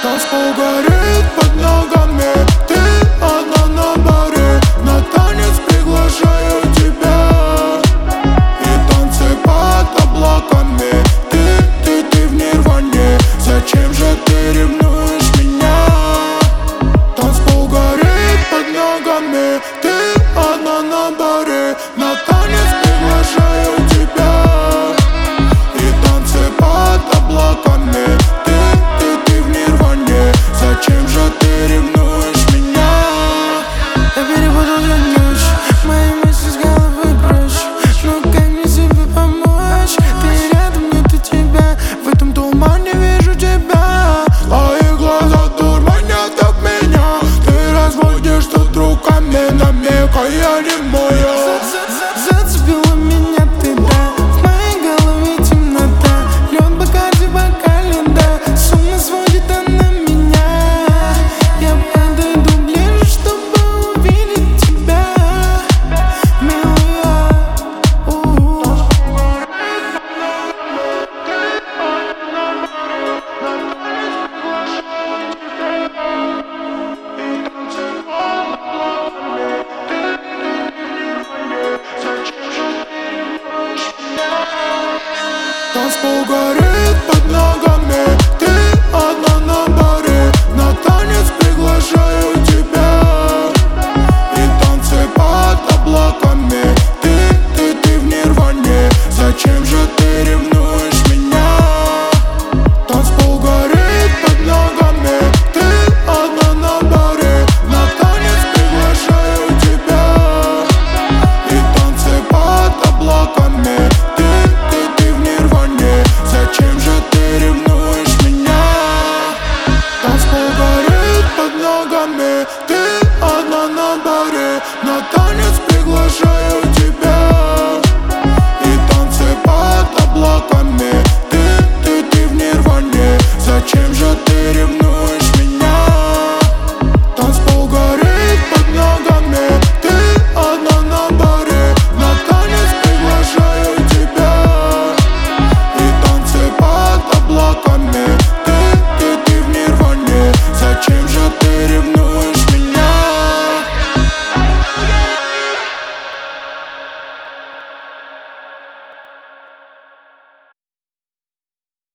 Танцпол горит под ногами, ты одна на баре. На танец приглашаю тебя. И танцы под облаками, ты в нирване. Зачем же ты ревнуешь меня? Танцпол горит под ногами, ты одна на баре. На танец приглашаю тебя. И танцы под облаками, ты в нирване. Зачем же ты ревнуешь меня? Я перепутал всю ночь, мои мысли с головы прочь. Но как мне себе помочь? Ты рядом, нет тебя. В этом тумане вижу тебя. Твои глаза дурманят так меня. Ты разводишь тут руками, намекая не моя. Зацепила меня ты, да. В моей голове темнота. Лед Бакарди в бокале, да. С ума сводит она меня. Я подойду ближе, чтобы увидеть тебя, милая. Танцпол горит